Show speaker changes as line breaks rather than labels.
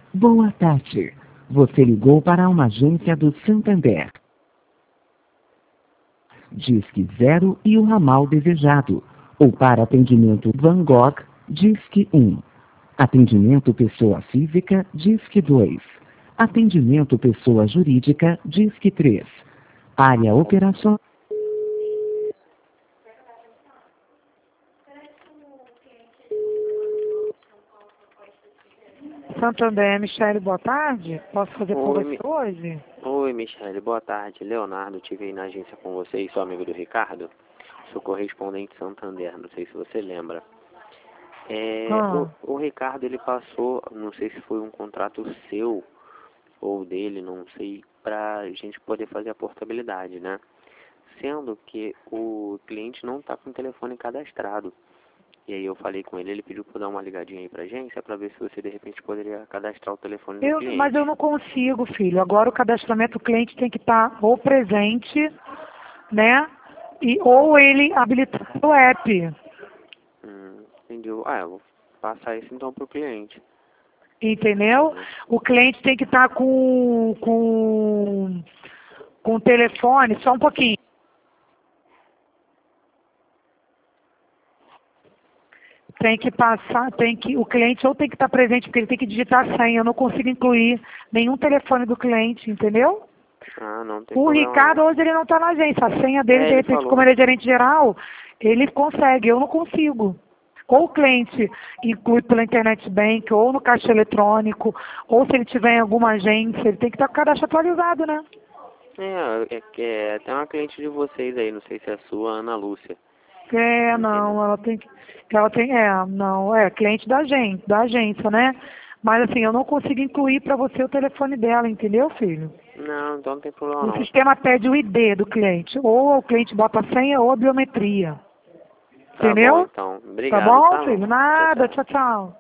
Boa tarde. Você ligou para uma agência do Santander. Disque 0 e o ramal desejado. Ou para atendimento Van Gogh, Disque 1. Atendimento pessoa física, Disque 2. Atendimento pessoa jurídica, Disque 3. Área operacional. Santander, Michele, boa tarde. Posso fazer com você hoje?
Oi, Michele, boa tarde. Leonardo, tive aí na agência com você e sou amigo do Ricardo. Sou correspondente Santander, não sei se você lembra. O Ricardo, ele passou, não sei se foi um contrato seu ou dele, não sei, pra gente poder fazer a portabilidade, né? Sendo que o cliente não tá com o telefone cadastrado. E aí eu falei com ele, ele pediu para dar uma ligadinha aí pra agência para ver se você de repente poderia cadastrar o telefone do cliente.
Mas eu não consigo, filho. Agora o cadastramento do cliente tem que estar ou presente, né? Ou ele habilitar o app.
Entendi. Eu vou passar isso então pro cliente.
Entendeu? O cliente tem que estar com o telefone, só um pouquinho. O cliente ou tem que estar presente, porque ele tem que digitar a senha. Eu não consigo incluir nenhum telefone do cliente, entendeu?
Não tem
O
problema.
Ricardo hoje ele não está na agência. A senha dele, de repente,
falou.
como ele é gerente geral, ele consegue, eu não consigo. Ou o cliente inclui pela internet bank, ou no caixa eletrônico, ou se ele tiver em alguma agência, ele tem que estar com o cadastro atualizado, né?
Tem uma cliente de vocês aí, não sei se é a sua, Ana Lúcia.
Não, cliente da agência, né? Mas assim, eu não consigo incluir para você o telefone dela, entendeu, filho?
Não, então não tem problema não.
O sistema pede o ID do cliente, ou o cliente bota a senha ou a biometria.
Tá
Entendeu?
bom, então. Obrigado,
Tá bom,
tá?
filho? Nada,
Tchau, tchau.
tchau, tchau.